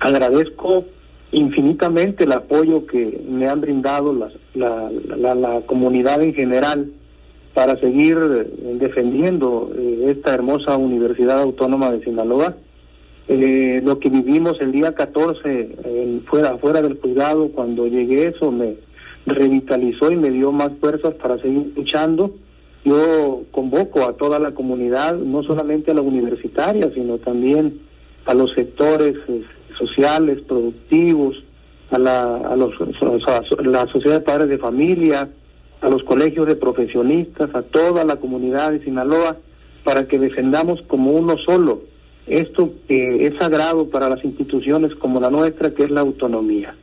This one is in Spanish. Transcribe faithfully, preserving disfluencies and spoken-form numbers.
agradezco infinitamente el apoyo que me han brindado la, la, la, la comunidad en general para seguir defendiendo eh, esta hermosa Universidad Autónoma de Sinaloa. Eh, lo que vivimos el día catorce, eh, fuera, fuera del juzgado, cuando llegué, eso me revitalizó y me dio más fuerzas para seguir luchando. Yo convoco a toda la comunidad, no solamente a la universitaria, sino también a los sectores eh, sociales, productivos, a la, a, los, a la sociedad de padres de familia, a los colegios de profesionistas, a toda la comunidad de Sinaloa, para que defendamos como uno solo esto que es sagrado para las instituciones como la nuestra, que es la autonomía.